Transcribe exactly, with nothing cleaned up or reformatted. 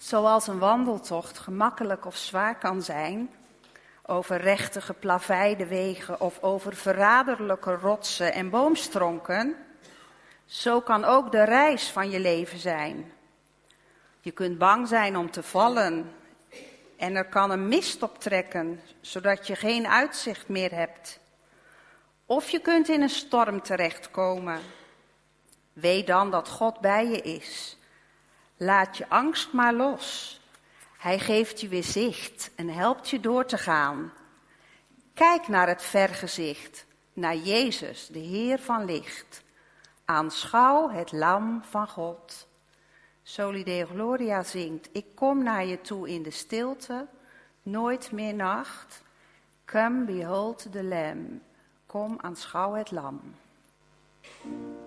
Zoals een wandeltocht gemakkelijk of zwaar kan zijn, over rechte geplaveide wegen of over verraderlijke rotsen en boomstronken, zo kan ook de reis van je leven zijn. Je kunt bang zijn om te vallen en er kan een mist optrekken, zodat je geen uitzicht meer hebt. Of je kunt in een storm terechtkomen. Weet dan dat God bij je is. Laat je angst maar los. Hij geeft je weer zicht en helpt je door te gaan. Kijk naar het vergezicht, naar Jezus, de Heer van licht. Aanschouw het lam van God. Soli Deo Gloria zingt, ik kom naar je toe in de stilte, nooit meer nacht. Come, behold the Lamb. Kom, aanschouw het lam.